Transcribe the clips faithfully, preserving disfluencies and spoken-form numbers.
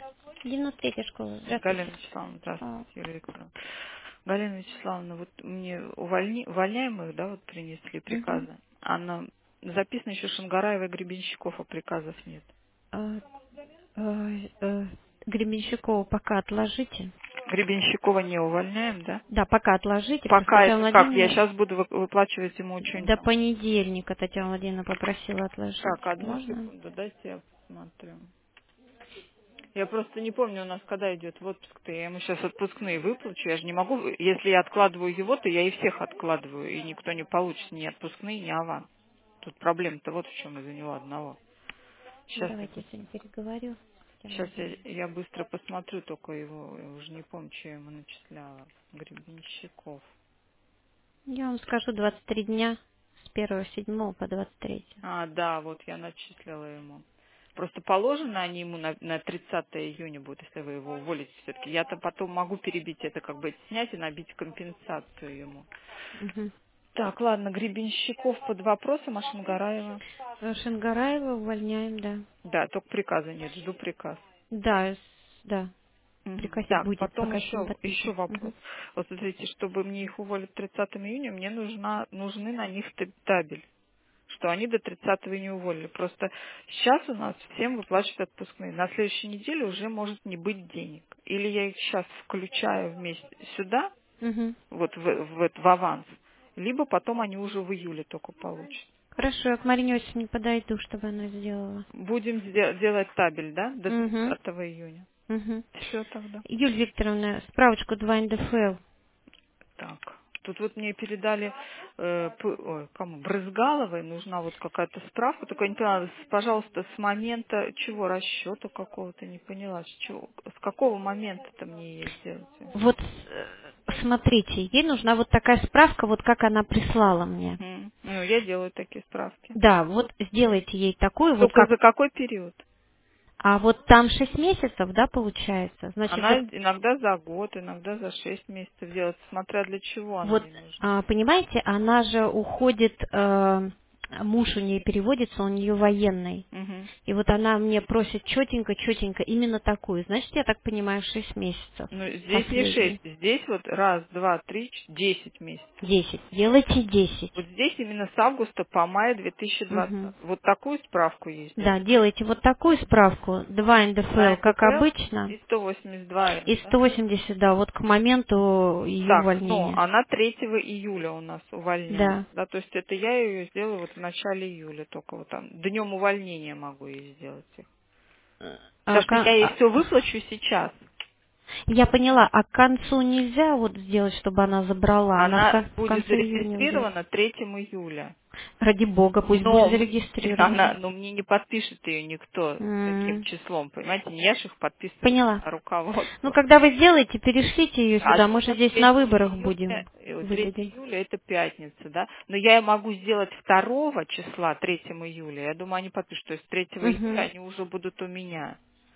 девяносто третья школа. Галина Здравствуйте. Вячеславовна, А, здравствуйте, Юлия Викторовна. Галина Вячеславовна, вот мне увольни... увольняемых, да, вот принесли угу. приказы. Она записано еще Шангараева и Гребенщиков, а приказов нет. а, а, э, Гребенщикова пока отложите. Гребенщикова не увольняем, да? Да, пока отложите, просто Пока Татьяна это как? Я Владимировна сейчас буду вы- выплачивать ему очень до там. понедельника Татьяна Владимировна попросила отложить. Так, одну Можно? секунду, дайте я посмотрю. Я просто не помню у нас, когда идет в отпуск-то. Я ему сейчас отпускные выплачу. Я же не могу, если я откладываю его, то я и всех откладываю, и никто не получит ни отпускные, ни аванс. Тут проблема-то вот в чем из-за него одного. Сейчас я, Давайте я пос- сегодня переговорю с Татьяной сейчас я, Владимировной. я быстро посмотрю только его. Я уже не помню, что я ему начисляла. Гребенщиков. Я вам скажу двадцать три дня с первого седьмого по двадцать третье. А, да, вот я начислила ему. Просто положено они ему на, на тридцатое июня будут, если вы его уволите все-таки. Я-то потом могу перебить это, как бы снять и набить компенсацию ему. Угу. Так, ладно, Гребенщиков под вопросом, а Шангараева? Шангараева увольняем, да. Да, только приказа нет, жду приказ. Да, с- да. Мгм. Приказик Так, будет, потом пока еще не еще, еще подписан. вопрос. Мгм. Вот смотрите, чтобы мне их уволить тридцатого июня, мне нужна, нужны на них та- табель, что они до тридцатого не уволили. Просто сейчас у нас всем выплачивают отпускные. На следующей неделе уже может не быть денег. Или я их сейчас включаю вместе сюда, Мгм. вот в, в, это- в аванс, либо потом они уже в июле только получат. Хорошо, я к Марине Иосифовне подойду, чтобы она сделала. Будем де- делать табель, да, до Угу. тридцатого июня. Угу. Все тогда. Юлия Викторовна, справочку два эн дэ эф эл. Так. Тут вот мне передали, э, п- ой, кому, Брызгаловой нужна вот какая-то справка, только я не поняла, с- пожалуйста, с момента чего, расчета какого-то, не поняла, с чего, с какого момента-то мне ее сделать? Вот э, смотрите, ей нужна вот такая справка, вот как она прислала мне. М, Ну, я делаю такие справки. Да, вот сделайте ей такую, вот Только как. за какой период? А вот там шесть месяцев, да, получается. Значит, Она вот иногда за год, иногда за шесть месяцев делает, смотря для чего она Вот, ей нужна. а, понимаете, она же уходит, э, муж у нее переводится, он у нее военный. Мгм. И вот она мне просит четенько, четенько именно такую. Значит, я так понимаю, шесть месяцев Ну, здесь не последний. шесть, здесь вот раз, два, три, ч- десять месяцев. Десять. Делайте десять. Вот здесь именно с августа по май Мгм. две тысячи двадцатого. Вот такую справку ей Да, сделать. делайте вот такую справку, два эн дэ эф эл, два как НДФЛ обычно, и сто восемьдесят два Н, и да? сто восемьдесят, да, вот к моменту ее Так, но увольнения. она третьего июля у нас увольняется. Да. Да, то есть это я ее сделаю вот в начале июля, только вот там днем увольнения могу ей сделать их. А, Потому что я ка- ей а, все выплачу сейчас. Я поняла, а к концу нельзя вот сделать, чтобы она забрала? Она в, Она кон- в будет конце июня уйдет. зарегистрирована третьего июля. Ради бога, пусть будет Но м- зарегистрирована. она, ну, мне не подпишет ее никто таким М, числом, понимаете? Не я ж их подписываю, Поняла. а Ну, руководство. когда вы сделаете, перешлите ее А сюда. Мы же только здесь на третьего выборах июля, будем. э, третьего Выдадим. июля это пятница, да? Но я и могу сделать второго числа, третьего июля. Я думаю, они подпишут, то есть третьего июля Угу. они уже будут у меня,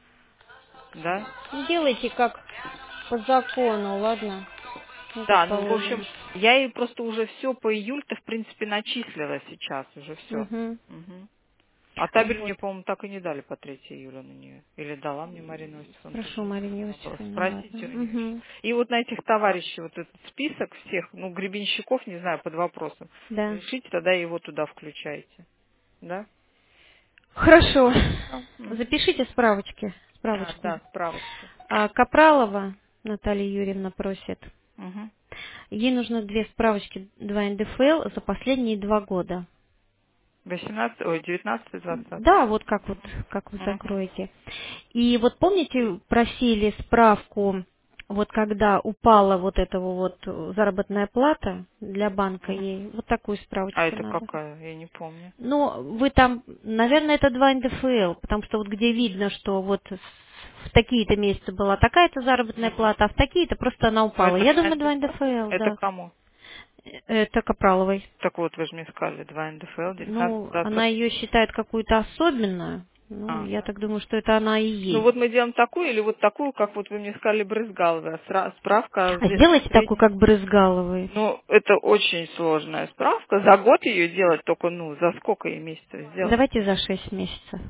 да? Делайте как по закону, ладно? Ну, как Да, ну, в общем, положено. я ей просто уже все по июль-то, в принципе, начислила сейчас уже все. Угу. А табель Вот. мне, по-моему, так и не дали по третьего июля на нее. Или дала мне Марина Иосифовна, Спрошу тоже Марине вопрос. Иосифовне, ладно. Спросите у нее еще. Угу. И вот на этих товарищей, вот этот список всех, ну, Гребенщиков, не знаю, под вопросом. Да. Решите, тогда его туда включайте. Да? Хорошо. А, мгм. Запишите справочки. А, Справочку. да, справочки. А, Капралова Наталья Юрьевна просит. Угу. Ей нужно две справочки, два эн дэ эф эл за последние два года. восемнадцатый, ой, девятнадцатый, двадцатый. Да, вот как вот, как вы Угу. закроете. И вот помните, просили справку, вот когда упала вот эта вот заработная плата для банка ей, вот такую А справочку это надо. какая? Я не помню. Ну, вы там, наверное, это два эн дэ эф эл, потому что вот где видно, что вот в такие-то месяцы была такая-то заработная плата, а в такие-то просто она Ну, упала. это Я два думаю, два эн дэ эф НДФЛ? эл, Это да. кому? Это Капраловой. Так вот, вы же мне сказали, два НДФЛ, девятнадцатый, Ну, она двадцатый. ее считает какую-то особенную. Ну, А, я да? так думаю, что это она и Ну вот есть. мы делаем такую или вот такую, как вот вы мне сказали, брызгаловая. Сра- Справка о А взве- сделайте такую, среднем. как Брызгаловой. Ну, это очень сложная справка. За год ее делать только, ну, за сколько ей месяцев сделать? Давайте за шесть месяцев.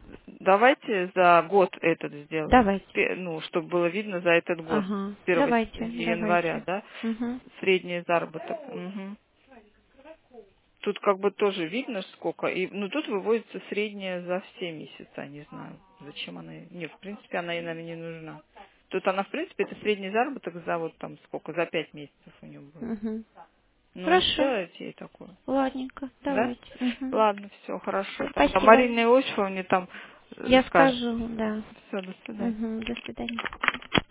Давайте за год этот сделаем. Давайте. Пе- Ну, чтобы было видно за этот год. Ага. С первого Давайте, января, давайте. да? Угу. Средний заработок. Мгм. Тут как бы тоже видно сколько. И, ну, тут выводится средняя за все месяца. Не знаю, зачем она. Нет, в принципе, она ей, наверное, не нужна. Тут она, в принципе, это средний заработок за вот там сколько, за пять месяцев у нее будет. Угу. Ну и Хорошо. сделайте ей такое. Ладненько. Да? Давайте. Угу. Ладно, все, хорошо. Тогда Спасибо. Марине Иосифовне там э, Я скажешь. скажу, да. Все, до свидания. Угу. До свидания.